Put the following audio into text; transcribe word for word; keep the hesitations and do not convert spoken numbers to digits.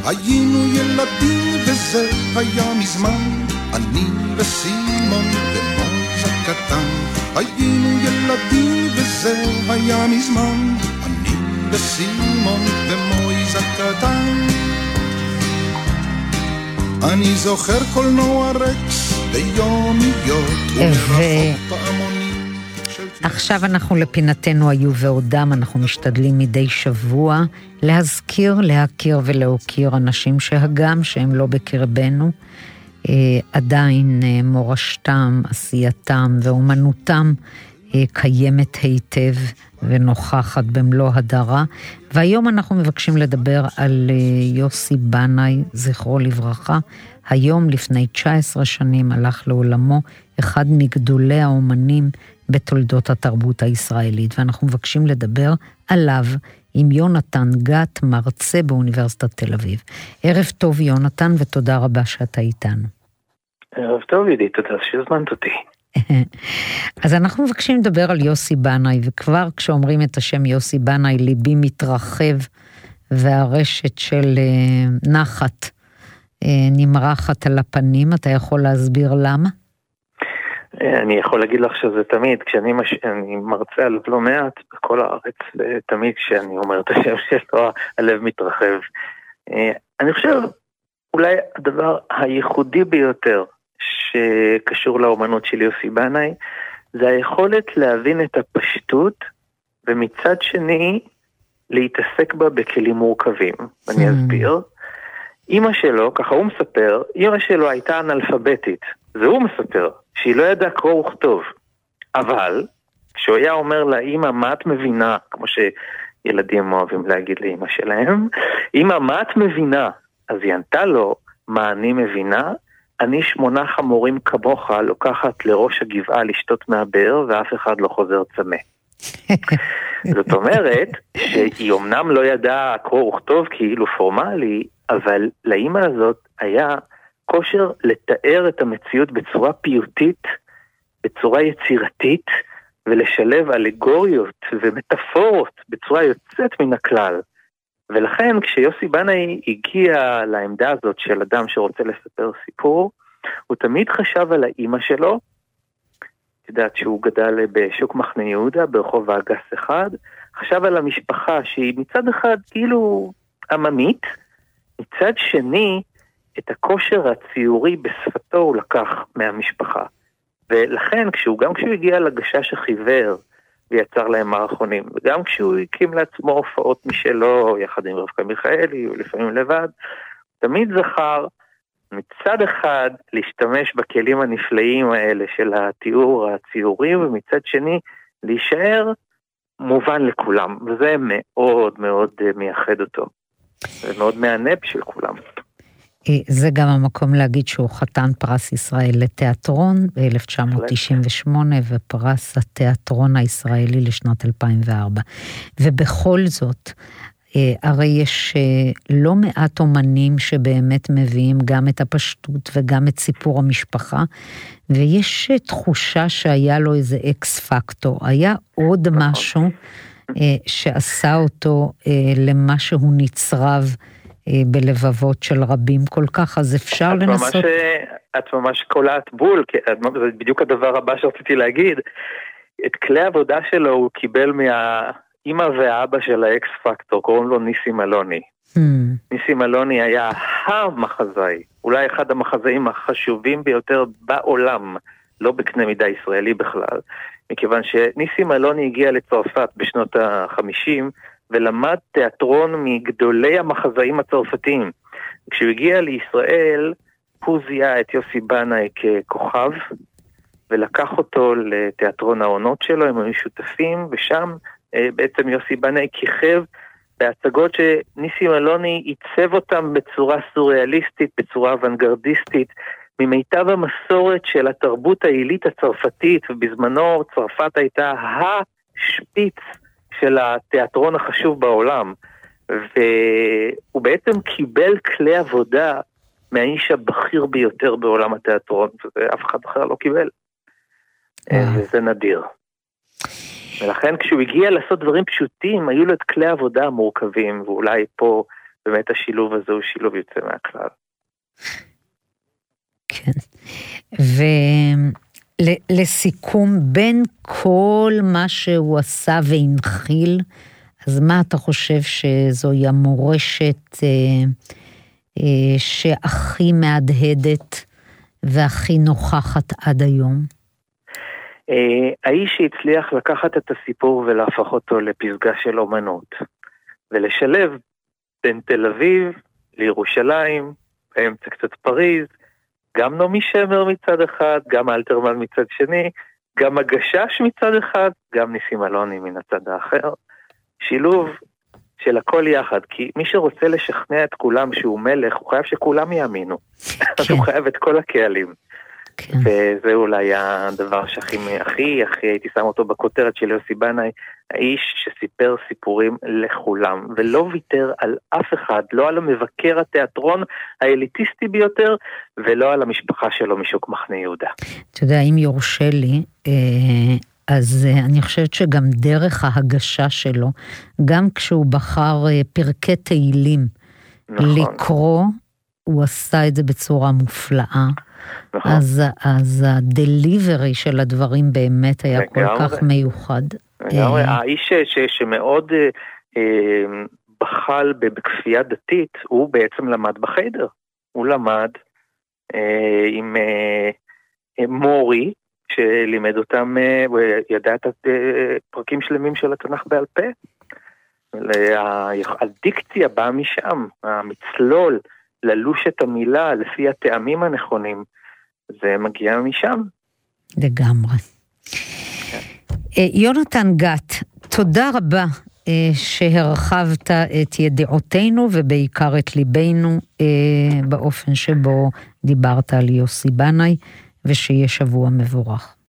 היינו ילדים וזה היה מזמן, אני וסימון ומויז הקטן. היינו ילדים וזה היה מזמן, אני וסימון ומויז הקטן. אני זוכר קולנוע רקס ביומיות ומרחוק פעמונים. עכשיו אנחנו לפינתנו היו ועודם, אנחנו משתדלים מדי שבוע להזכיר, להכיר ולהוקיר אנשים שהגם שהם לא בקרבנו, אה, עדיין אה, מורשתם, עשייתם ואומנותם אה, קיימת היטב ונוכחת במלוא הדרה. והיום אנחנו מבקשים לדבר על אה, יוסי בנאי, זכרו לברכה. היום לפני תשע עשרה שנים הלך לעולמו אחד מגדולי האומנים בתולדות התרבות הישראלית, ואנחנו מבקשים לדבר עליו עם יונתן גת, מרצה באוניברסיטת תל אביב. ערב טוב יונתן, ותודה רבה שאתה איתנו. ערב טוב ידיד, תודה שהזמנת אותי. אז אנחנו מבקשים לדבר על יוסי בנאי, וכבר כשאומרים את השם יוסי בנאי, ליבי מתרחב, והרשת של נחת נמרחת על הפנים. אתה יכול להסביר למה? אני יכול להגיד לך שזה תמיד, כשאני מש... אני מרצה עליו לא מעט בכל הארץ, ותמיד כשאני אומר את השם שלו, הלב מתרחב. אני חושב, אולי הדבר הייחודי ביותר שקשור לאומנות של יוסי בנאי, זה היכולת להבין את הפשטות, ומצד שני, להתעסק בה בכלים מורכבים. אני אסביר. אמא שלו, ככה הוא מספר, אמא שלו הייתה אנאלפביתית. זה הוא מספר, שהיא לא ידעה קרוא וכתוב. אבל, כשהוא היה אומר לה, אמא, מה את מבינה? כמו שילדים אוהבים להגיד לאמא שלהם, אמא, מה את מבינה? אז היא ענתה לו, מה אני מבינה? אני שמונה חמורים כמוך לוקחת לראש הגבעה לשתות מהבאר, ואף אחד לא חוזר צמא. זאת אומרת, שהיא אמנם לא ידעה קרוא וכתוב כאילו פורמלי, אבל לאמא הזאת היה כושר לתאר את המציאות בצורה פיוטית, בצורה יצירתית, ולשלב אלגוריות ומטאפורות בצורה יוצאת מן הכלל. ולכן כשיוסי בנאי הגיע לעמדה הזאת של אדם שרוצה לספר סיפור, הוא תמיד חשב על האמא שלו, יודעת שהוא גדל בשוק מחנה יהודה, ברחוב האגס אחד, חשב על המשפחה שהיא מצד אחד כאילו עממית, מצד שני, את הכושר הציורי בשפתו הוא לקח מהמשפחה. ולכן, כשהוא, גם כשהוא הגיע לגשש החיוור, ויצר להם מערכונים, וגם כשהוא הקים לעצמו הופעות משלו, יחד עם רבקה מיכאלי, ולפעמים לבד, תמיד זכר, מצד אחד, להשתמש בכלים הנפלאים האלה של התיאור הציורי, ומצד שני, להישאר מובן לכולם. וזה מאוד מאוד מייחד אותו. זה מאוד מענה בשביל כולם. זה גם המקום להגיד שהוא חתן פרס ישראל לתיאטרון ב-אלף תשע מאות תשעים ושמונה, ופרס התיאטרון הישראלי לשנת אלפיים וארבע. ובכל זאת, הרי יש לא מעט אומנים שבאמת מביאים גם את הפשטות וגם את סיפור המשפחה, ויש תחושה שהיה לו איזה אקס פקטור, היה עוד משהו שעשה אותו למה שהוא נצרב בלבבות של רבים כל כך, אז אפשר את לנסות... ממש, את ממש קולעת בול, זה בדיוק הדבר הבא שרציתי להגיד, את כלי העבודה שלו הוא קיבל מהאמא והאבא של האקס פקטור, קוראים לו ניסים אלוני. Hmm. ניסים אלוני היה המחזאי, אולי אחד המחזאים החשובים ביותר בעולם, לא בקנה מידה ישראלי בכלל, מכיוון שניסים אלוני הגיע לצרפת בשנות ה-חמישים, ולמד תיאטרון מגדולי המחזאים הצרפתיים. כשהוא הגיע לישראל, הוא זיהה את יוסי בנאי ככוכב, ולקח אותו לתיאטרון העונות שלו, הם היו שותפים, ושם בעצם יוסי בנאי כיכב בהצגות שניסים אלוני עיצב אותם בצורה סוריאליסטית, בצורה אוונגרדיסטית, ממיטב המסורת של התרבות העילית הצרפתית, ובזמנו צרפת הייתה השפיץ של התיאטרון החשוב בעולם, והוא בעצם קיבל כלי עבודה מהאיש הבכיר ביותר בעולם התיאטרון, ואף אחד אחר לא קיבל. וזה נדיר. ולכן כשהוא הגיע לעשות דברים פשוטים, היו לו את כלי העבודה המורכבים, ואולי פה באמת השילוב הזה הוא שילוב יוצא מהכלל. כן. ולסיכום, בין כל מה שהוא עשה והנחיל, אז מה אתה חושב שזוהי המורשת אה, אה, שהכי מהדהדת והכי נוכחת עד היום? אה, האיש שהצליח לקחת את הסיפור ולהפוך אותו לפסגה של אומנות, ולשלב בין תל אביב לירושלים, באמצע קצת פריז, גם נעמי שמר מצד אחד, גם אלתרמן מצד שני, גם הגשש מצד אחד, גם ניסים אלוני מן הצד האחר. שילוב של הכל יחד, כי מי שרוצה לשכנע את כולם שהוא מלך, הוא חייב שכולם יאמינו. אז הוא חייב את כל הקהלים. וזה אולי הדבר שהכי, הכי, הכי הייתי שם אותו בכותרת של יוסי בנאי, האיש שסיפר סיפורים לכולם, ולא ויתר על אף אחד, לא על המבקר התיאטרון האליטיסטי ביותר, ולא על המשפחה שלו משוק מחנה יהודה. אתה יודע, אם יורשה לי, אז אני חושבת שגם דרך ההגשה שלו, גם כשהוא בחר פרקי תהילים נכון. לקרוא, הוא עשה את זה בצורה מופלאה. נכון. אז, אז הדליברי של הדברים באמת היה כל כך מיוחד. האיש ש, שמאוד אה, בחל בכפייה דתית, הוא בעצם למד בחדר. הוא למד אה, עם אה, מורי, שלימד אותם, הוא ידע את פרקים שלמים של התנ"ך בעל פה. הדיקציה באה משם, המצלול, ללוש את המילה לפי הטעמים הנכונים, זה מגיע משם. לגמרי. יונתן גת, תודה רבה שהרחבת את ידיעותינו ובעיקר את ליבנו באופן שבו דיברת על יוסי בנאי, ושיהיה שבוע מבורך.